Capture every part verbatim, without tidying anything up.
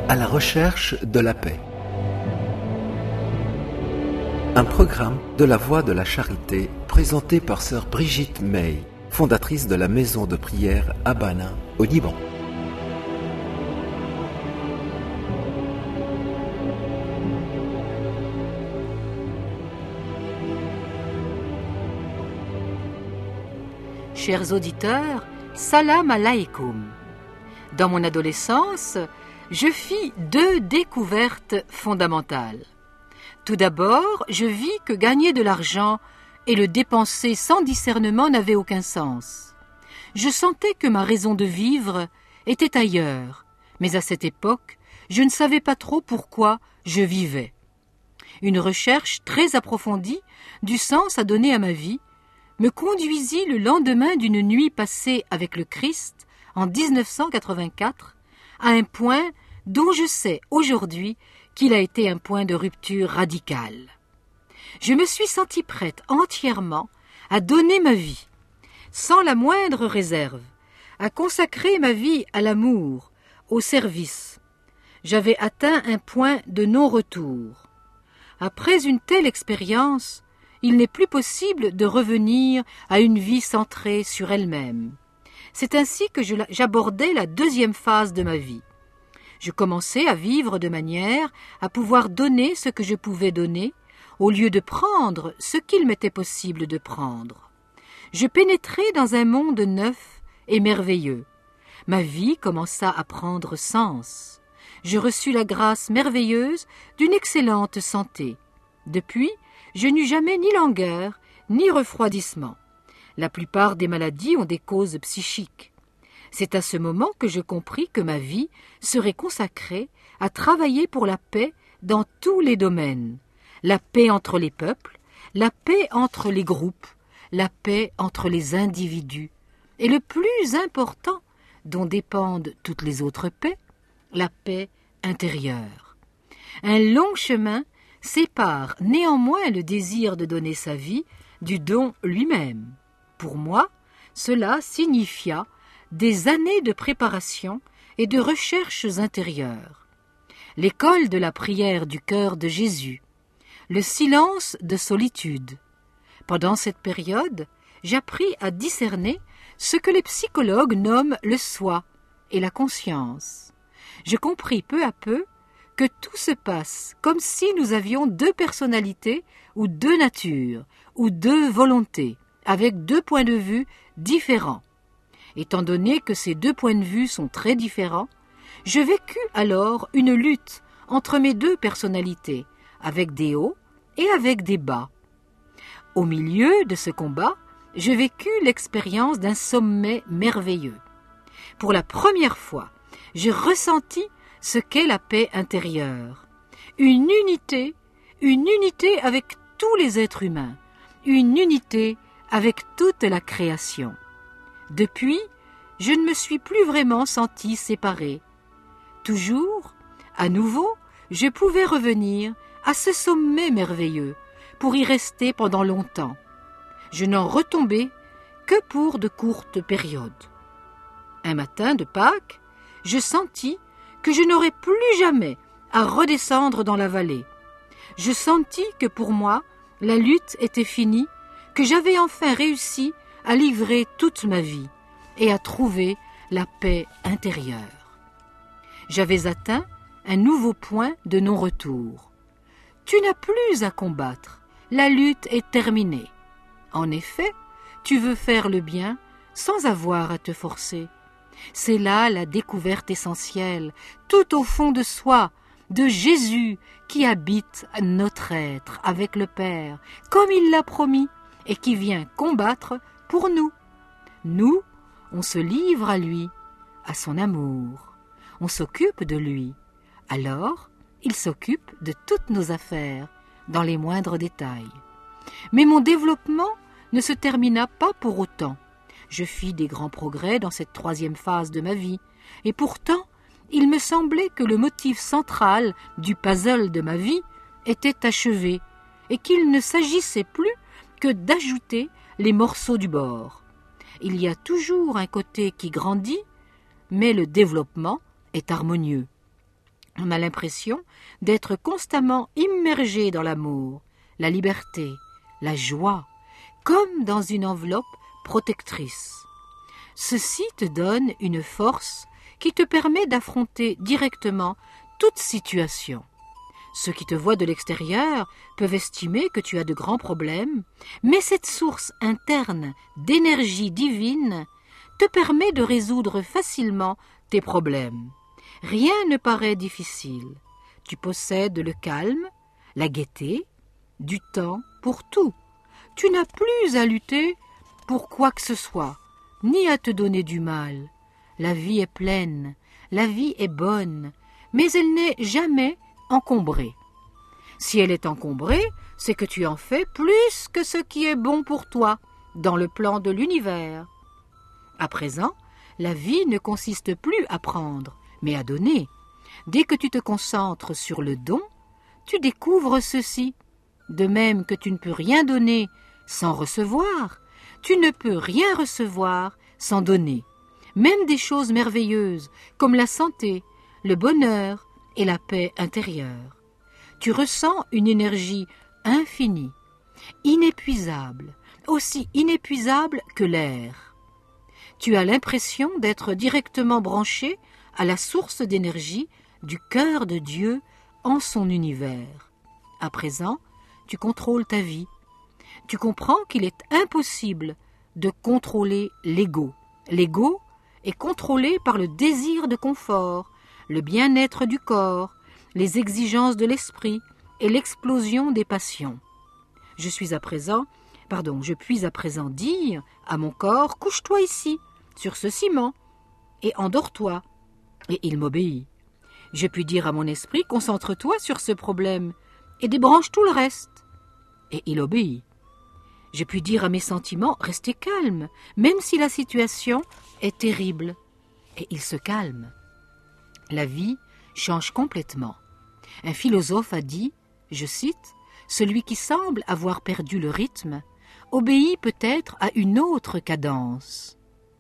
À la recherche de la paix. Un programme de la Voie de la Charité présenté par sœur Brigitte May, fondatrice de la maison de prière Abana au Liban. Chers auditeurs, salam alaykoum. Dans mon adolescence, je fis deux découvertes fondamentales. Tout d'abord, je vis que gagner de l'argent et le dépenser sans discernement n'avait aucun sens. Je sentais que ma raison de vivre était ailleurs, mais à cette époque, je ne savais pas trop pourquoi je vivais. Une recherche très approfondie du sens à donner à ma vie me conduisit le lendemain d'une nuit passée avec le Christ en dix-neuf cent quatre-vingt-quatre à un point dont je sais aujourd'hui qu'il a été un point de rupture radicale. Je me suis sentie prête entièrement à donner ma vie, sans la moindre réserve, à consacrer ma vie à l'amour, au service. J'avais atteint un point de non-retour. Après une telle expérience, il n'est plus possible de revenir à une vie centrée sur elle-même. C'est ainsi que je, j'abordais la deuxième phase de ma vie. Je commençais à vivre de manière à pouvoir donner ce que je pouvais donner, au lieu de prendre ce qu'il m'était possible de prendre. Je pénétrais dans un monde neuf et merveilleux. Ma vie commença à prendre sens. Je reçus la grâce merveilleuse d'une excellente santé. Depuis, je n'eus jamais ni langueur, ni refroidissement. La plupart des maladies ont des causes psychiques. C'est à ce moment que je compris que ma vie serait consacrée à travailler pour la paix dans tous les domaines. La paix entre les peuples, la paix entre les groupes, la paix entre les individus. Et le plus important, dont dépendent toutes les autres paix, la paix intérieure. Un long chemin sépare néanmoins le désir de donner sa vie du don lui-même. Pour moi, cela signifia des années de préparation et de recherches intérieures. L'école de la prière du cœur de Jésus, le silence de solitude. Pendant cette période, j'appris à discerner ce que les psychologues nomment le soi et la conscience. Je compris peu à peu que tout se passe comme si nous avions deux personnalités ou deux natures ou deux volontés, avec deux points de vue différents. Étant donné que ces deux points de vue sont très différents, je vécus alors une lutte entre mes deux personnalités, avec des hauts et avec des bas. Au milieu de ce combat, je vécus l'expérience d'un sommet merveilleux. Pour la première fois, je ressentis ce qu'est la paix intérieure. Une unité, une unité avec tous les êtres humains, une unité avec toute la création. Depuis, je ne me suis plus vraiment sentie séparée. Toujours, à nouveau, je pouvais revenir à ce sommet merveilleux pour y rester pendant longtemps. Je n'en retombais que pour de courtes périodes. Un matin de Pâques, je sentis que je n'aurais plus jamais à redescendre dans la vallée. Je sentis que pour moi, la lutte était finie, que j'avais enfin réussi à livrer toute ma vie et à trouver la paix intérieure. J'avais atteint un nouveau point de non-retour. Tu n'as plus à combattre, la lutte est terminée. En effet, tu veux faire le bien sans avoir à te forcer. C'est là la découverte essentielle, tout au fond de soi, de Jésus qui habite notre être avec le Père, comme il l'a promis, et qui vient combattre pour nous. Nous, on se livre à lui, à son amour. On s'occupe de lui. Alors, il s'occupe de toutes nos affaires, dans les moindres détails. Mais mon développement ne se termina pas pour autant. Je fis des grands progrès dans cette troisième phase de ma vie, et pourtant, il me semblait que le motif central du puzzle de ma vie était achevé, et qu'il ne s'agissait plus que d'ajouter les morceaux du bord. Il y a toujours un côté qui grandit, mais le développement est harmonieux. On a l'impression d'être constamment immergé dans l'amour, la liberté, la joie, comme dans une enveloppe protectrice. Ceci te donne une force qui te permet d'affronter directement toute situation. Ceux qui te voient de l'extérieur peuvent estimer que tu as de grands problèmes, mais cette source interne d'énergie divine te permet de résoudre facilement tes problèmes. Rien ne paraît difficile. Tu possèdes le calme, la gaieté, du temps pour tout. Tu n'as plus à lutter pour quoi que ce soit, ni à te donner du mal. La vie est pleine, la vie est bonne, mais elle n'est jamais encombrée. Si elle est encombrée, c'est que tu en fais plus que ce qui est bon pour toi, dans le plan de l'univers. À présent, la vie ne consiste plus à prendre, mais à donner. Dès que tu te concentres sur le don, tu découvres ceci. De même que tu ne peux rien donner sans recevoir, tu ne peux rien recevoir sans donner. Même des choses merveilleuses comme la santé, le bonheur et la paix intérieure. Tu ressens une énergie infinie, inépuisable, aussi inépuisable que l'air. Tu as l'impression d'être directement branché à la source d'énergie du cœur de Dieu en son univers. À présent, tu contrôles ta vie. Tu comprends qu'il est impossible de contrôler l'ego. L'ego est contrôlé par le désir de confort, le bien-être du corps, les exigences de l'esprit et l'explosion des passions. Je suis à présent, pardon, je puis à présent dire à mon corps, couche-toi ici, sur ce ciment, et endors-toi. Et il m'obéit. Je puis dire à mon esprit, concentre-toi sur ce problème, et débranche tout le reste. Et il obéit. Je puis dire à mes sentiments, restez calme, même si la situation est terrible. Et il se calme. La vie change complètement. Un philosophe a dit, je cite, « Celui qui semble avoir perdu le rythme obéit peut-être à une autre cadence. »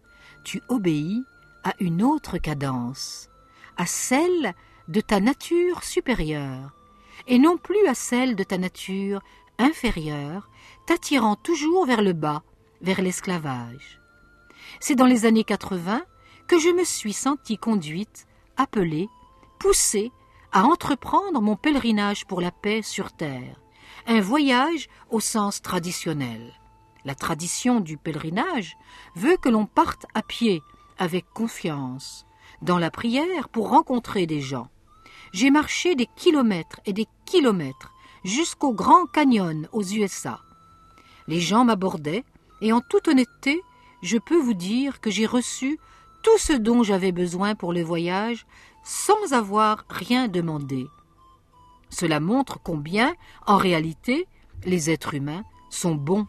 Tu obéis à une autre cadence, à celle de ta nature supérieure, et non plus à celle de ta nature inférieure, t'attirant toujours vers le bas, vers l'esclavage. C'est dans les années quatre-vingts que je me suis sentie conduite, appelée, poussée à entreprendre mon pèlerinage pour la paix sur terre, un voyage au sens traditionnel. La tradition du pèlerinage veut que l'on parte à pied, avec confiance, dans la prière pour rencontrer des gens. J'ai marché des kilomètres et des kilomètres jusqu'au Grand Canyon aux U S A. Les gens m'abordaient et en toute honnêteté, je peux vous dire que j'ai reçu tout ce dont j'avais besoin pour le voyage sans avoir rien demandé. Cela montre combien, en réalité, les êtres humains sont bons.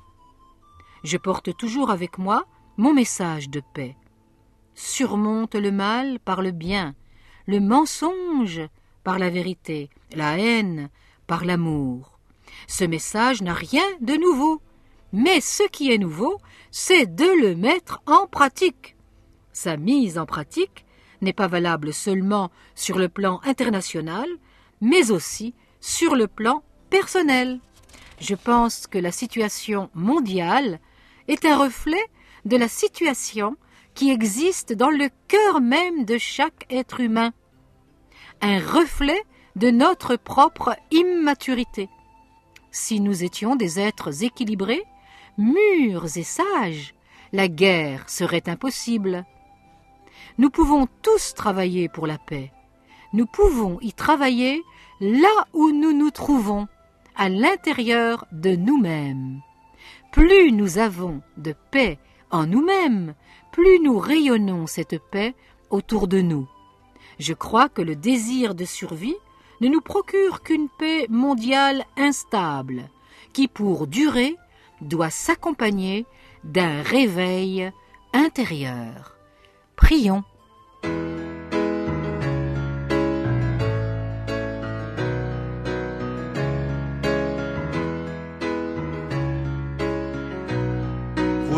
Je porte toujours avec moi mon message de paix. Surmonte le mal par le bien, le mensonge par la vérité, la haine par l'amour. Ce message n'a rien de nouveau, mais ce qui est nouveau, c'est de le mettre en pratique. Sa mise en pratique n'est pas valable seulement sur le plan international, mais aussi sur le plan personnel. Je pense que la situation mondiale est un reflet de la situation qui existe dans le cœur même de chaque être humain, un reflet de notre propre immaturité. Si nous étions des êtres équilibrés, mûrs et sages, la guerre serait impossible. Nous pouvons tous travailler pour la paix. Nous pouvons y travailler là où nous nous trouvons, à l'intérieur de nous-mêmes. Plus nous avons de paix en nous-mêmes, plus nous rayonnons cette paix autour de nous. Je crois que le désir de survie ne nous procure qu'une paix mondiale instable, qui pour durer doit s'accompagner d'un réveil intérieur. Prions.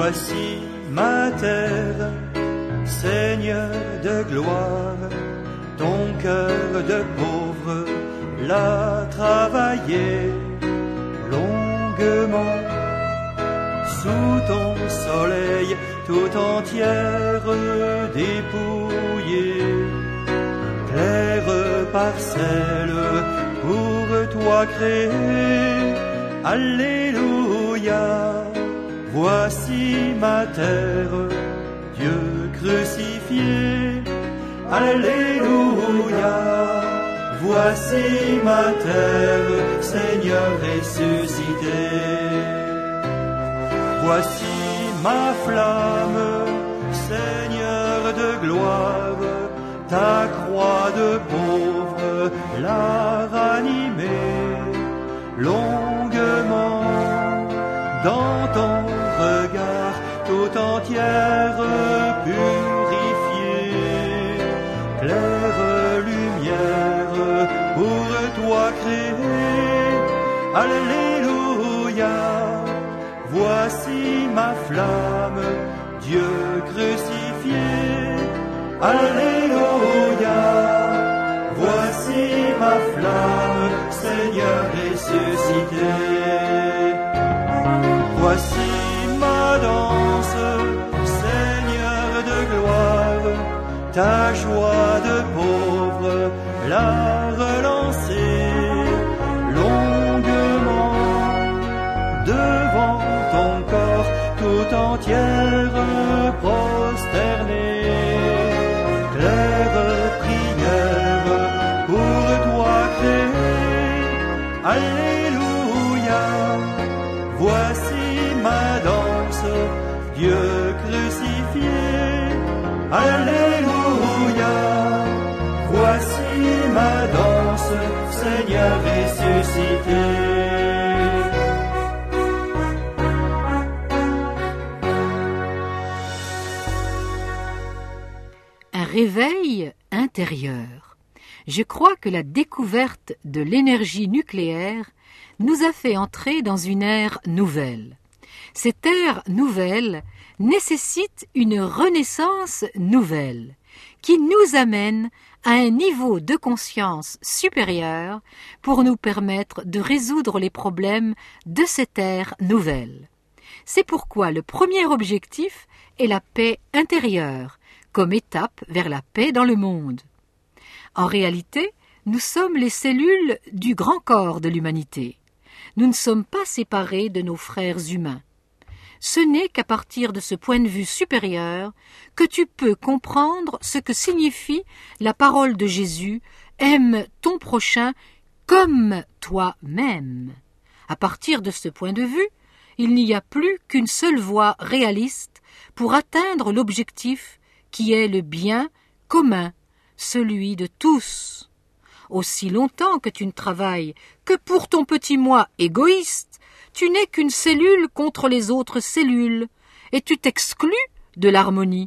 Voici ma terre, Seigneur de gloire, Ton cœur de pauvre l'a travaillé longuement sous ton soleil, tout entière dépouillée. Claire parcelle pour toi créée, Alléluia. Voici ma terre, Dieu crucifié, Alléluia. Voici ma terre, Seigneur ressuscité. Voici ma flamme, Seigneur de gloire, ta croix de pauvre l'a ranimée longuement. Dans ton regard tout entière purifiée, claire lumière pour toi créée, Alléluia. Voici ma flamme, Dieu crucifié, Alléluia. Voici ma flamme, Seigneur ressuscité. Voici ma danse, Seigneur de gloire, ta joie de pauvre l'a relancée longuement. Devant ton corps tout entière prosternée, claire prière pour toi créée, Alléluia. Voici ma danse, Dieu crucifié, Alléluia. Voici ma danse, Seigneur ressuscité. Un réveil intérieur. Je crois que la découverte de l'énergie nucléaire nous a fait entrer dans une ère nouvelle. Cette ère nouvelle nécessite une renaissance nouvelle qui nous amène à un niveau de conscience supérieur pour nous permettre de résoudre les problèmes de cette ère nouvelle. C'est pourquoi le premier objectif est la paix intérieure, comme étape vers la paix dans le monde. En réalité, nous sommes les cellules du grand corps de l'humanité. Nous ne sommes pas séparés de nos frères humains. Ce n'est qu'à partir de ce point de vue supérieur que tu peux comprendre ce que signifie la parole de Jésus « Aime ton prochain comme toi-même ». À partir de ce point de vue, il n'y a plus qu'une seule voie réaliste pour atteindre l'objectif qui est le bien commun, celui de tous. Aussi longtemps que tu ne travailles que pour ton petit moi égoïste, tu n'es qu'une cellule contre les autres cellules, et tu t'exclus de l'harmonie.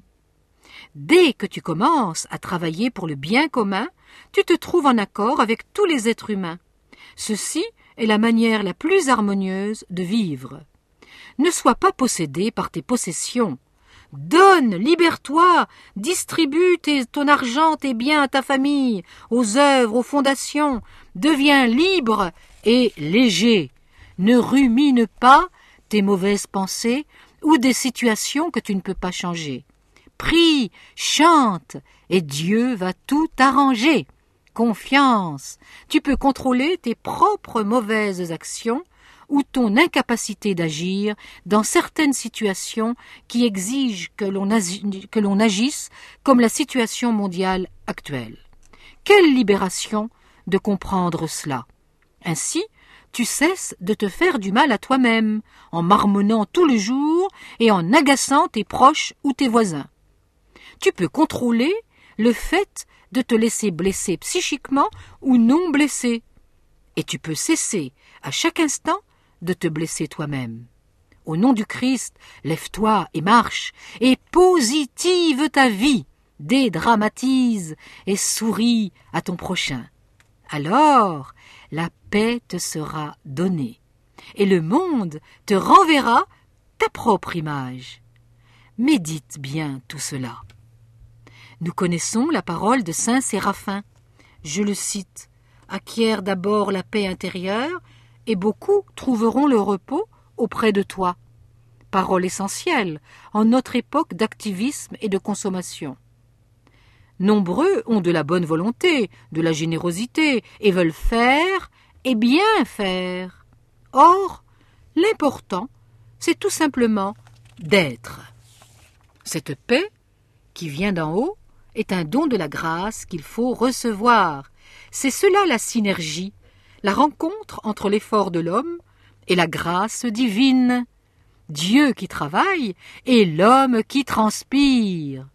Dès que tu commences à travailler pour le bien commun, tu te trouves en accord avec tous les êtres humains. Ceci est la manière la plus harmonieuse de vivre. Ne sois pas possédé par tes possessions. Donne, libère-toi, distribue tes, ton argent, tes biens à ta famille, aux œuvres, aux fondations. Deviens libre et léger. Ne rumine pas tes mauvaises pensées ou des situations que tu ne peux pas changer. Prie, chante, et Dieu va tout arranger. Confiance, tu peux contrôler tes propres mauvaises actions ou ton incapacité d'agir dans certaines situations qui exigent que l'on, agi, que l'on agisse comme la situation mondiale actuelle. Quelle libération de comprendre cela! Ainsi, tu cesses de te faire du mal à toi-même, en marmonnant tout le jour et en agaçant tes proches ou tes voisins. Tu peux contrôler le fait de te laisser blesser psychiquement ou non blesser. Et tu peux cesser, à chaque instant, de te blesser toi-même. Au nom du Christ, lève-toi et marche, et positive ta vie, dédramatise et souris à ton prochain. Alors, la paix te sera donnée, et le monde te renverra ta propre image. Médite bien tout cela. Nous connaissons la parole de saint Séraphin. Je le cite. « Acquiert d'abord la paix intérieure, et beaucoup trouveront le repos auprès de toi. » Parole essentielle en notre époque d'activisme et de consommation. Nombreux ont de la bonne volonté, de la générosité, et veulent faire et bien faire. Or, l'important, c'est tout simplement d'être. Cette paix, qui vient d'en haut, est un don de la grâce qu'il faut recevoir. C'est cela la synergie, la rencontre entre l'effort de l'homme et la grâce divine. Dieu qui travaille et l'homme qui transpire.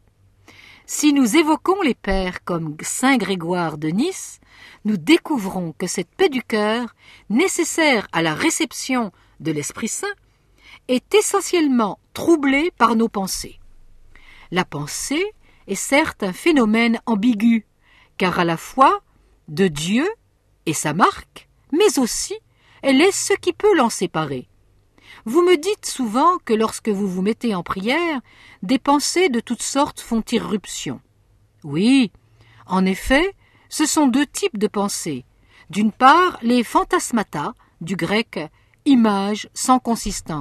Si nous évoquons les pères comme saint Grégoire de Nice, nous découvrons que cette paix du cœur, nécessaire à la réception de l'Esprit Saint, est essentiellement troublée par nos pensées. La pensée est certes un phénomène ambigu, car à la fois de Dieu et sa marque, mais aussi elle est ce qui peut l'en séparer. Vous me dites souvent que lorsque vous vous mettez en prière, des pensées de toutes sortes font irruption. Oui, en effet, ce sont deux types de pensées. D'une part, les fantasmata, du grec « image sans consistance ».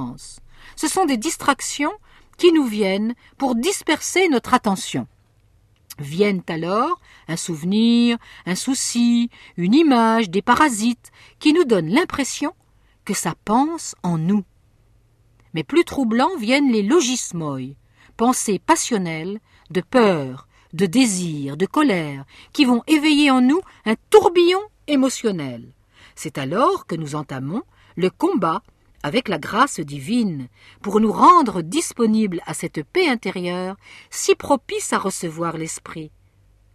Ce sont des distractions qui nous viennent pour disperser notre attention. Viennent alors un souvenir, un souci, une image, des parasites qui nous donnent l'impression que ça pense en nous. Mais plus troublants viennent les logismoi, pensées passionnelles, de peur, de désir, de colère, qui vont éveiller en nous un tourbillon émotionnel. C'est alors que nous entamons le combat avec la grâce divine pour nous rendre disponibles à cette paix intérieure si propice à recevoir l'esprit. Comment ?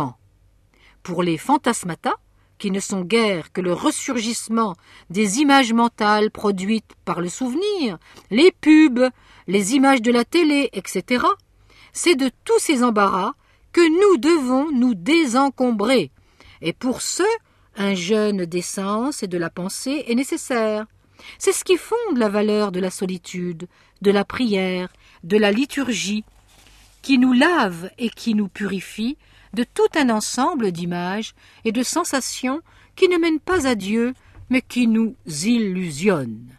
Pour les fantasmata, qui ne sont guère que le ressurgissement des images mentales produites par le souvenir, les pubs, les images de la télé, et cetera, c'est de tous ces embarras que nous devons nous désencombrer. Et pour ce, un jeûne des sens et de la pensée est nécessaire. C'est ce qui fonde la valeur de la solitude, de la prière, de la liturgie, qui nous lave et qui nous purifie de tout un ensemble d'images et de sensations qui ne mènent pas à Dieu, mais qui nous illusionnent.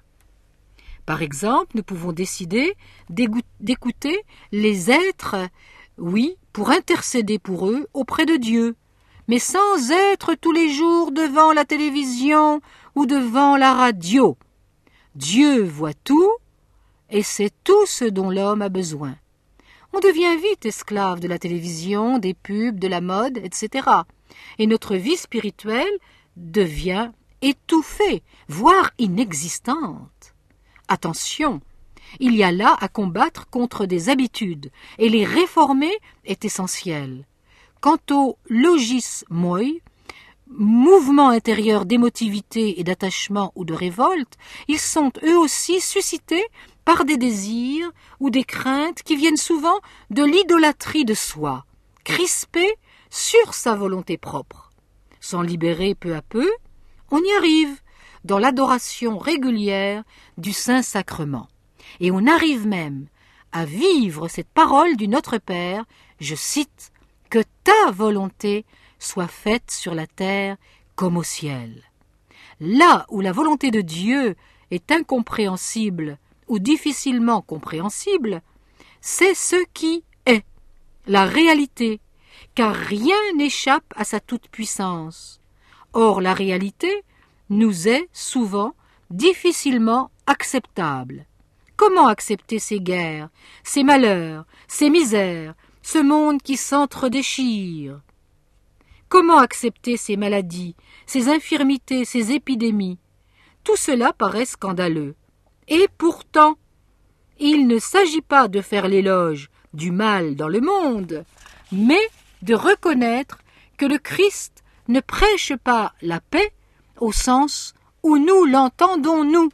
Par exemple, nous pouvons décider d'écouter les êtres, oui, pour intercéder pour eux auprès de Dieu, mais sans être tous les jours devant la télévision ou devant la radio. Dieu voit tout, et c'est tout ce dont l'homme a besoin. On devient vite esclave de la télévision, des pubs, de la mode, et cetera. Et notre vie spirituelle devient étouffée, voire inexistante. Attention, il y a là à combattre contre des habitudes, et les réformer est essentiel. Quant au logismoi, mouvement intérieur d'émotivité et d'attachement ou de révolte, ils sont eux aussi suscités par des désirs ou des craintes qui viennent souvent de l'idolâtrie de soi, crispée sur sa volonté propre. S'en libérer peu à peu, on y arrive dans l'adoration régulière du Saint-Sacrement. Et on arrive même à vivre cette parole du Notre Père, je cite, « Que ta volonté soit faite sur la terre comme au ciel. » Là où la volonté de Dieu est incompréhensible ou difficilement compréhensible, c'est ce qui est, la réalité, car rien n'échappe à sa toute-puissance. Or, la réalité nous est souvent difficilement acceptable. Comment accepter ces guerres, ces malheurs, ces misères, ce monde qui s'entre-déchire ? Comment accepter ces maladies, ces infirmités, ces épidémies ? Tout cela paraît scandaleux. Et pourtant, il ne s'agit pas de faire l'éloge du mal dans le monde, mais de reconnaître que le Christ ne prêche pas la paix au sens où nous l'entendons nous.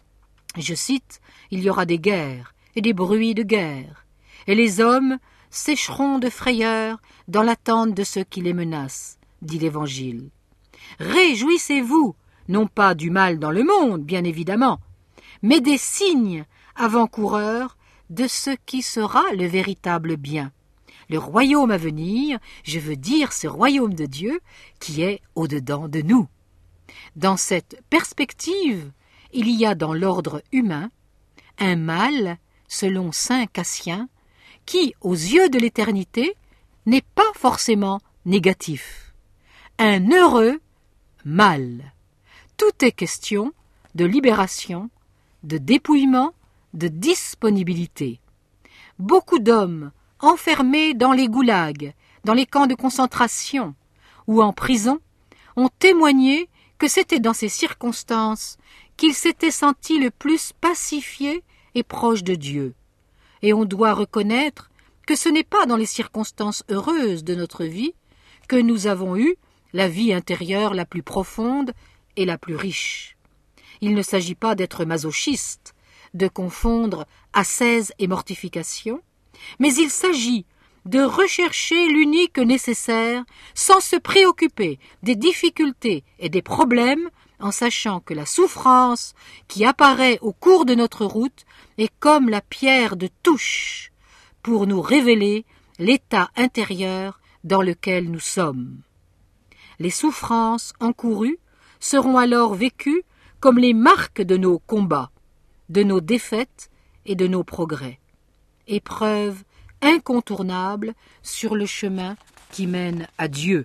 Je cite, « Il y aura des guerres et des bruits de guerre, et les hommes sécheront de frayeur dans l'attente de ceux qui les menacent, dit l'Évangile. Réjouissez-vous, non pas du mal dans le monde, bien évidemment, mais des signes avant-coureurs de ce qui sera le véritable bien. Le royaume à venir, je veux dire ce royaume de Dieu qui est au-dedans de nous. Dans cette perspective, il y a dans l'ordre humain un mal, selon saint Cassien, qui, aux yeux de l'éternité, n'est pas forcément négatif. Un heureux mal. Tout est question de libération, de dépouillement, de disponibilité. Beaucoup d'hommes enfermés dans les goulags, dans les camps de concentration ou en prison, ont témoigné que c'était dans ces circonstances qu'ils s'étaient sentis le plus pacifiés et proches de Dieu. Et on doit reconnaître que ce n'est pas dans les circonstances heureuses de notre vie que nous avons eu la vie intérieure la plus profonde et la plus riche. Il ne s'agit pas d'être masochiste, de confondre ascèse et mortification, mais il s'agit de rechercher l'unique nécessaire sans se préoccuper des difficultés et des problèmes, en sachant que la souffrance qui apparaît au cours de notre route est comme la pierre de touche pour nous révéler l'état intérieur dans lequel nous sommes. Les souffrances encourues seront alors vécues comme les marques de nos combats, de nos défaites et de nos progrès. Épreuve incontournable sur le chemin qui mène à Dieu.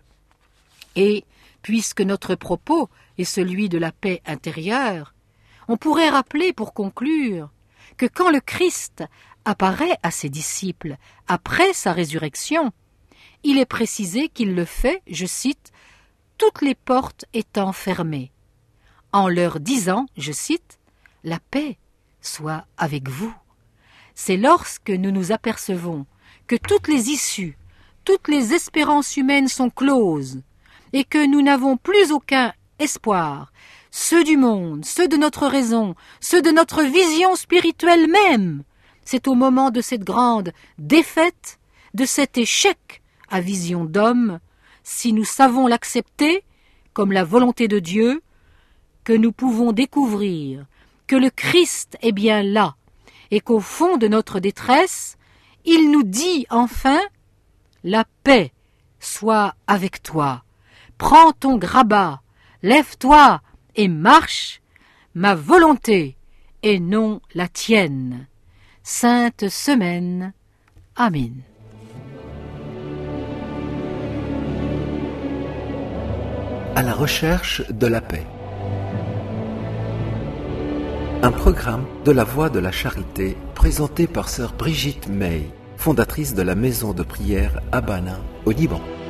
Et, puisque notre propos est celui de la paix intérieure, on pourrait rappeler pour conclure que quand le Christ apparaît à ses disciples après sa résurrection, il est précisé qu'il le fait, je cite, « toutes les portes étant fermées », en leur disant, je cite, « la paix soit avec vous ». C'est lorsque nous nous apercevons que toutes les issues, toutes les espérances humaines sont closes et que nous n'avons plus aucun espoir, ceux du monde, ceux de notre raison, ceux de notre vision spirituelle même. C'est au moment de cette grande défaite, de cet échec à vision d'homme, si nous savons l'accepter comme la volonté de Dieu, que nous pouvons découvrir que le Christ est bien là, et qu'au fond de notre détresse, il nous dit enfin « La paix soit avec toi, prends ton grabat, lève-toi et marche, ma volonté et non la tienne. » Sainte Semaine. Amen. À la recherche de la paix. Un programme de la Voie de la Charité présenté par sœur Brigitte May, fondatrice de la maison de prière Abana au Liban.